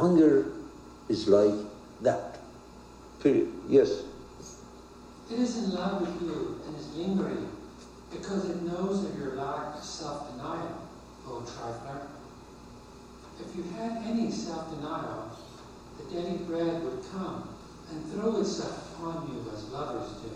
hunger is like that. Period. Yes? It is in love with you and is lingering because it knows of your lack of self-denial, O trifler. If you had any self-denial, the daily bread would come and throw itself upon you as lovers do.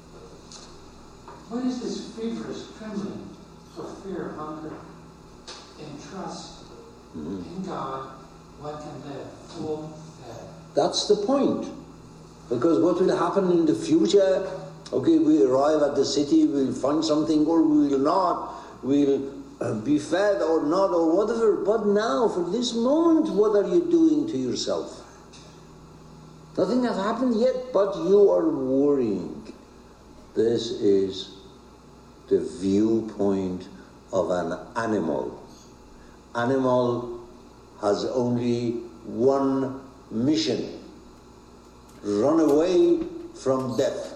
What is this feverish trembling for fear of hunger? In trust in God, one can live full fed. That's the point. Because what will happen in the future, okay, we arrive at the city, we'll find something or we will not, we'll be fed or not or whatever. But now, for this moment, what are you doing to yourself? Nothing has happened yet, but you are worrying. This is the viewpoint of an animal. Animal has only one mission: run away from death.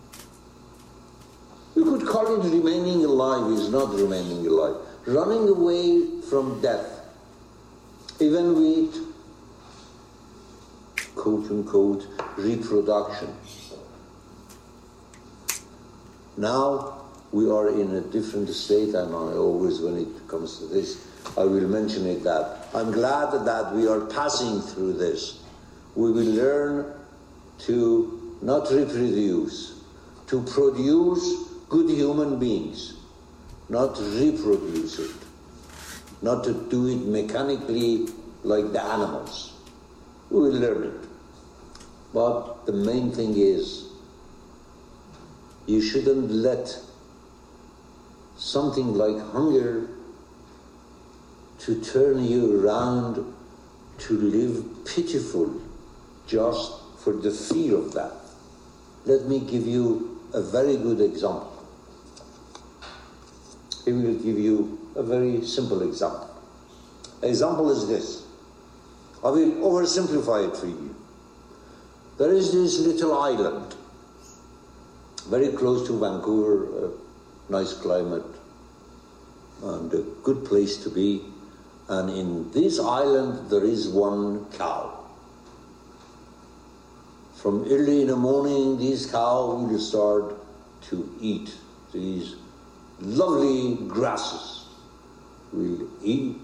You could call it remaining alive. It's not remaining alive. Running away from death. Even with, quote unquote, reproduction. Now we are in a different state, and I always, when it comes to this, I will mention it, that I'm glad that we are passing through this. We will learn to not reproduce, to produce good human beings, not reproduce it, not to do it mechanically like the animals. We will learn it. But the main thing is, you shouldn't let something like hunger to turn you around to live pitiful just for the fear of that. Let me give you a very good example. I will give you a very simple example. Example is this. I will oversimplify it for you. There is this little island, very close to Vancouver, a nice climate, and a good place to be. And in this island there is one cow. From early in the morning, this cow will start to eat these lovely grasses. Will eat,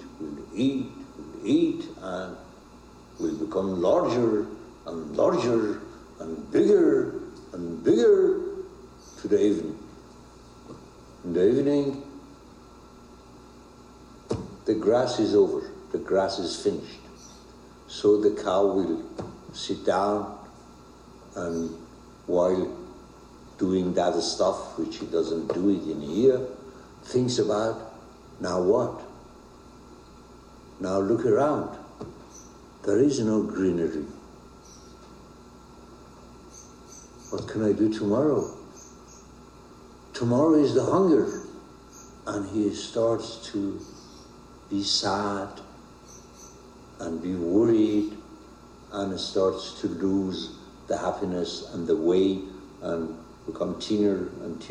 and will become larger and larger and bigger to the evening. In the evening, the grass is over, the grass is finished. So the cow will sit down, and while doing that stuff, which he doesn't do it in here, thinks about, now what? Now look around. There is no greenery. What can I do tomorrow? Tomorrow is the hunger. And he starts to be sad and be worried and starts to lose the happiness and the way and become thinner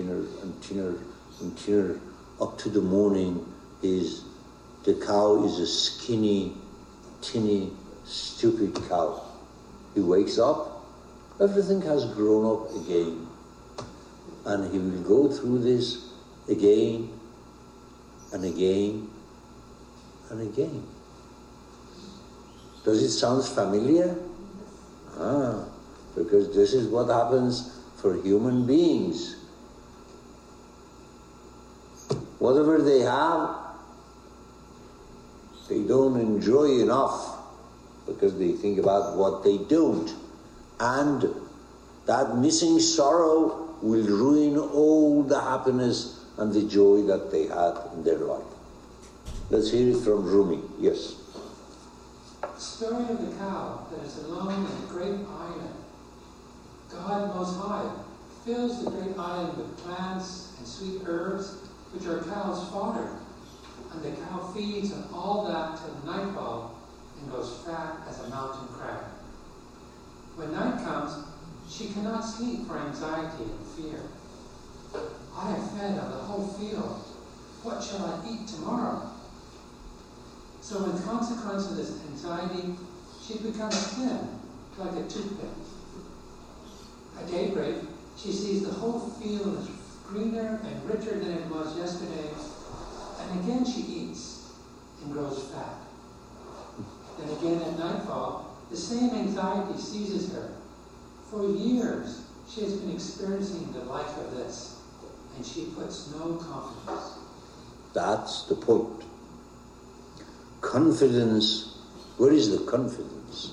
up to the morning. The cow is a skinny, tinny, stupid cow. He wakes up, everything has grown up again, and he will go through this again and again and again. Does it sound familiar? Because this is what happens for human beings. Whatever they have, they don't enjoy enough because they think about what they don't. And that missing sorrow will ruin all the happiness and the joy that they had in their life. Let's hear it from Rumi. Yes. The story of the cow that is alone in a great island. God Most High fills the great island with plants and sweet herbs, which are cow's fodder, and the cow feeds on all that till nightfall and grows fat as a mountain crab. When night comes, she cannot sleep for anxiety and fear. I have fed on the whole field. What shall I eat tomorrow? So in consequence of this anxiety, she'd become thin, like a toothpick. At daybreak, she sees the whole field is greener and richer than it was yesterday, and again she eats and grows fat. Then again at nightfall, the same anxiety seizes her. For years, she has been experiencing the like of this, and she puts no confidence. That's the point. Confidence, where is the confidence?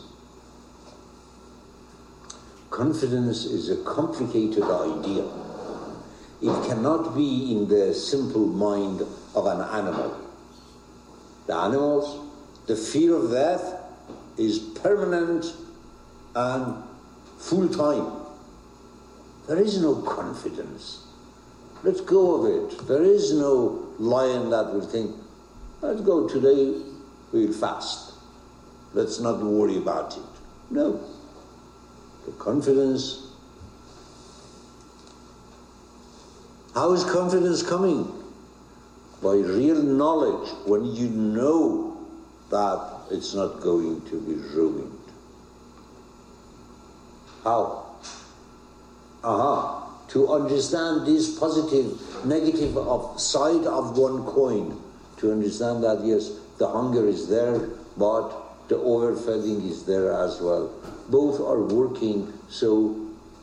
Confidence is a complicated idea. It cannot be in the simple mind of an animal. The animals, the fear of death is permanent and full-time. There is no confidence. Let's go of it. There is no lion that will think, let's go today, we'll fast. Let's not worry about it. No. The confidence. How is confidence coming? By real knowledge, when you know that it's not going to be ruined. How? To understand this positive, negative side of one coin. To understand that, yes, the hunger is there, but the overfeeding is there as well. Both are working, so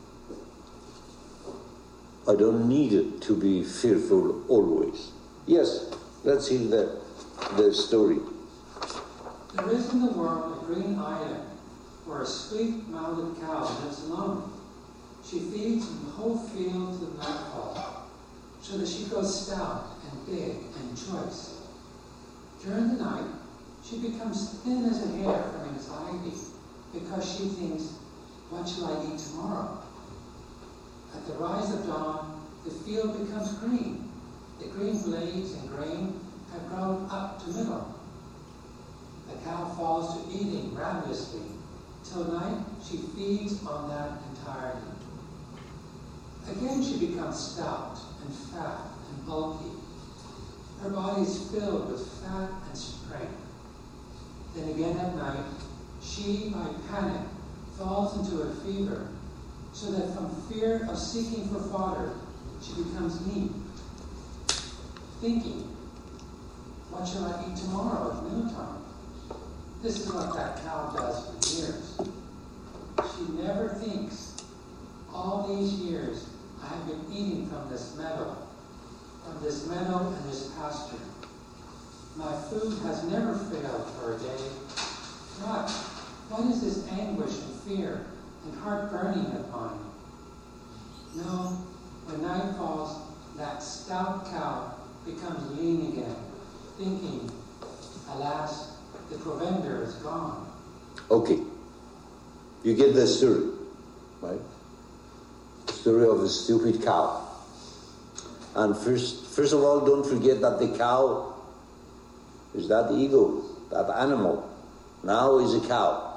I don't need it to be fearful always. Yes, let's hear the story. There is in the world a green island where a sweet-mouthed cow lives alone. She feeds from the whole field to the nightfall, so that she grows stout and big and choice. During the night, she becomes thin as a hair from anxiety, because she thinks, what shall I eat tomorrow? At the rise of dawn, the field becomes green. The green blades and grain have grown up to middle. The cow falls to eating ravenously. Till night, she feeds on that entirely. Again, she becomes stout and fat and bulky. Her body is filled with fat and strength. Then again at night, she, by panic, falls into a fever, so that from fear of seeking for fodder, she becomes lean. Thinking, what shall I eat tomorrow at noontime? This is what that cow does for years. She never thinks, all these years I have been eating from this meadow and this pasture. My food has never failed for a day. What is this anguish and fear and heart burning of mine? No, when night falls, that stout cow becomes lean again, thinking, alas, the provender is gone. Okay. You get the story, right? The story of a stupid cow. And first of all, don't forget that the cow is that ego, that animal. Now is a cow.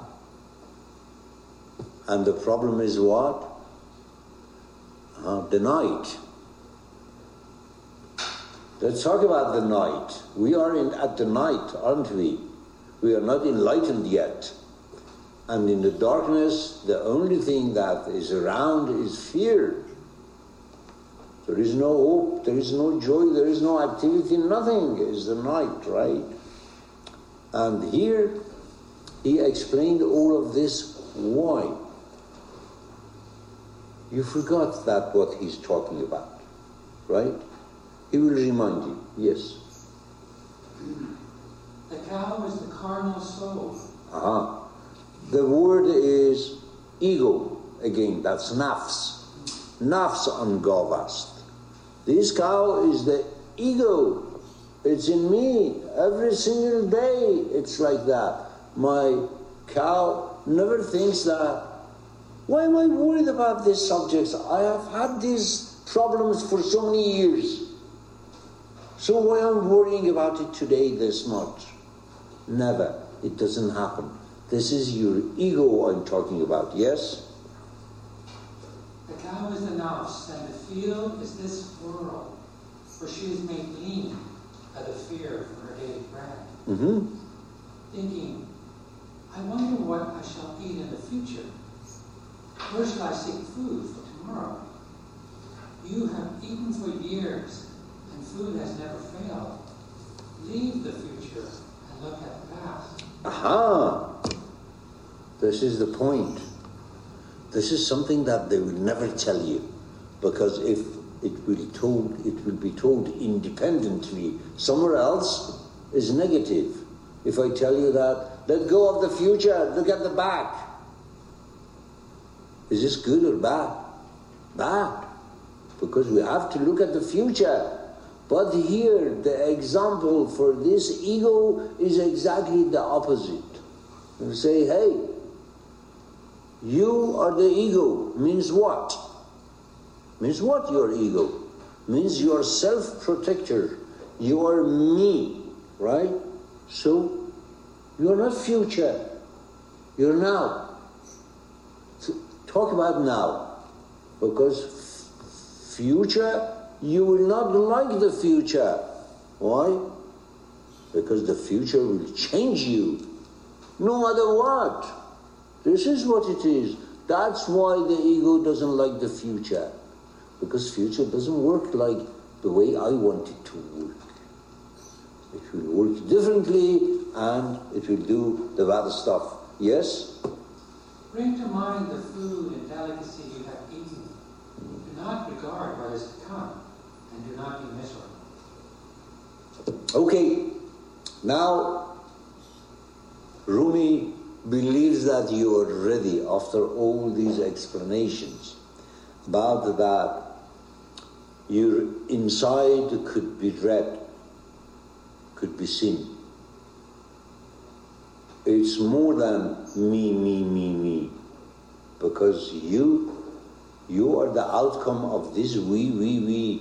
And the problem is what? The night. Let's talk about the night. We are at the night, aren't we? We are not enlightened yet. And in the darkness, the only thing that is around is fear. There is no hope, there is no joy, there is no activity, nothing is the night, right? And here, he explained all of this. Why? You forgot that what he's talking about, right? He will remind you, yes. The cow is the carnal soul. The word is ego, again, that's nafs. Nafs angavast. This cow is the ego. It's in me. Every single day it's like that. My cow never thinks that, why am I worried about these subjects? I have had these problems for so many years. So why am I worrying about it today this much? Never. It doesn't happen. This is your ego I'm talking about, yes? The cow is the nafs, and the field is this world, where she is made lean by the fear for her daily bread. Mm-hmm. Thinking, I wonder what I shall eat in the future. Where shall I seek food for tomorrow? You have eaten for years, and food has never failed. Leave the future and look at the past. Aha! This is the point. This is something that they will never tell you, because if it will be told independently somewhere else is negative. If I tell you that, let go of the future, look at the back. Is this good or bad? Bad. Because we have to look at the future. But here, the example for this ego is exactly the opposite. You say, hey, you are the ego. Means what? Means what, your ego? Means you are self-protector. You are me, right? So, you are not future. You're now. So, talk about now. Because future, you will not like the future. Why? Because the future will change you. No matter what. This is what it is. That's why the ego doesn't like the future. Because future doesn't work like the way I want it to work. It will work differently and it will do the bad stuff. Yes? Bring to mind the food and delicacy you have eaten. Do not regard what is to come, and do not be miserable. Okay, now Rumi believes that you are ready after all these explanations about that. Your inside could be dread, could be sin. It's more than me, because you are the outcome of this we.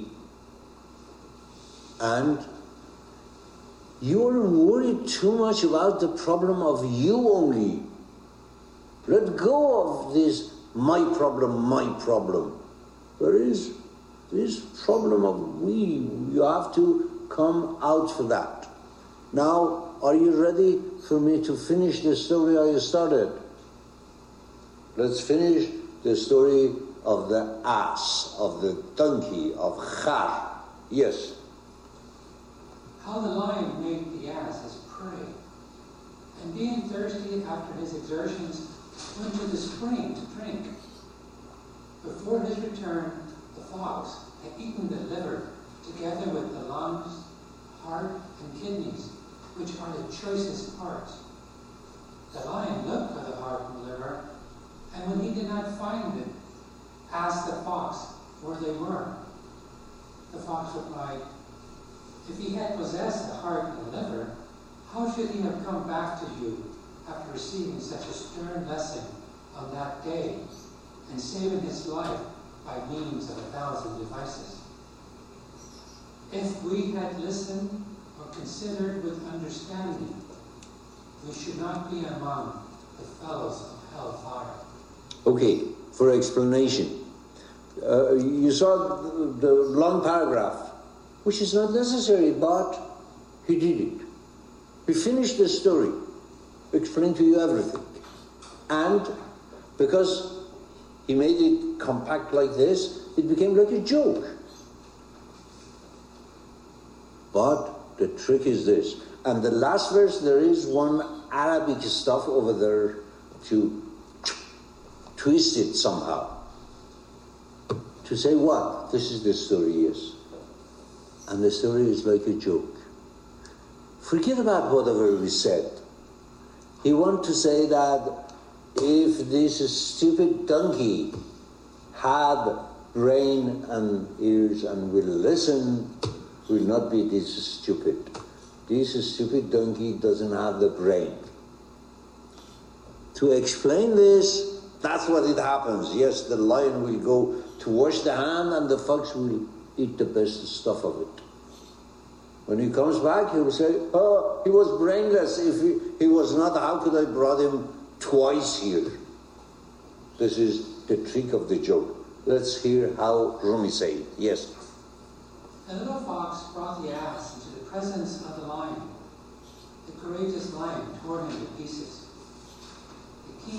And you are worried too much about the problem of you only. Let go of this my problem. There is this problem of we. You have to come out for that. Now, are you ready for me to finish the story I started? Let's finish the story of the ass, of the donkey, of Khar. Yes. How the lion made the ass his prey, and being thirsty after his exertions, went to the spring to drink. Before his return, the fox had eaten the liver together with the lungs, heart, and kidneys, which are the choicest parts. The lion looked for the heart and liver, and when he did not find it, asked the fox where they were. The fox replied, if he had possessed the heart and the liver, how should he have come back to you after receiving such a stern lesson on that day and saving his life by means of 1,000 devices? If we had listened or considered with understanding, we should not be among the fellows of hellfire. Okay, for explanation. You saw the long paragraph, which is not necessary, but he did it. He finished the story, explained to you everything. And because he made it compact like this, it became like a joke. But the trick is this. And the last verse, there is one Arabic stuff over there to twist it somehow. To say what? This is the story, yes. And the story is like a joke. Forget about whatever we said. He wants to say that if this stupid donkey had brain and ears and will listen, will not be this stupid. This stupid donkey doesn't have the brain. To explain this, that's what it happens. Yes, the lion will go to wash the hand and the fox will eat the best stuff of it. When he comes back, he will say, oh, he was brainless. If he was not, how could I brought him twice here? This is the trick of the joke. Let's hear how Rumi said it. Yes. The little fox brought the ass into the presence of the lion. The courageous lion tore him to pieces.